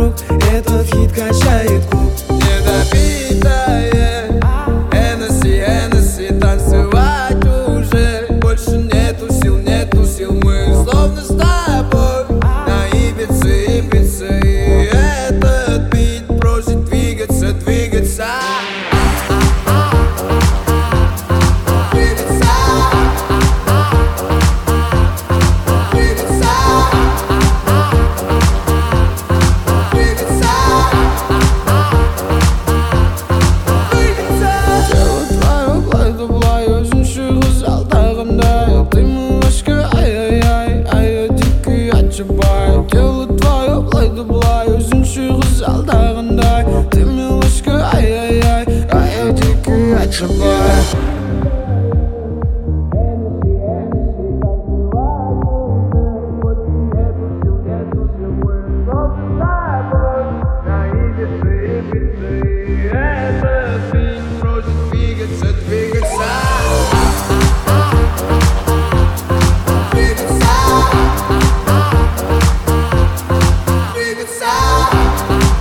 вокруг, этот хит качает клуб. Недопитая Hennessy, Hennessy, танцевать уже больше нету сил, мы словно с тобой на Ибице, Ибице. И этот бит просит двигаться, двигаться. Дело твое, былай да былай, өзінше қызғалдағандай. Ты милашка, ай-яй-яй, ай-яй, дикий отшибай. Двигаться.